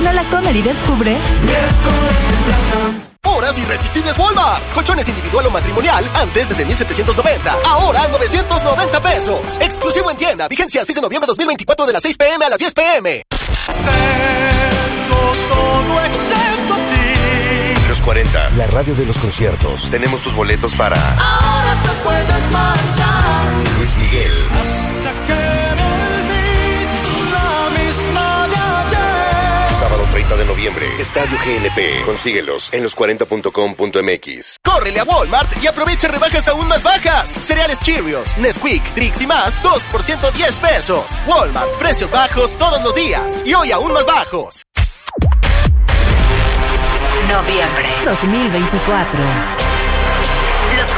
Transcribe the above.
la Comer y descubre Horas irresistibles Walmart. Colchones individual o matrimonial antes desde 1,790. Ahora 990 pesos. Exclusivo en tienda. Vigencia 6 de noviembre de 2024 de las 6 p.m. a las 10 p.m. Tengo todo excepto a ti. Los 40, la radio de los conciertos. Tenemos tus boletos para Ahora te puedes marchar. Luis Miguel. Hasta que me olvides la misma de ayer. Sábado 30 de noviembre. Estadio GNP. Consíguelos en los40.com.mx. Córrele a Walmart y aprovecha rebajas aún más bajas. Cereales Cheerios, Nesquik, Trix y más, 2 por 110 pesos. Walmart, precios bajos todos los días. Y hoy aún más bajos. noviembre 2024.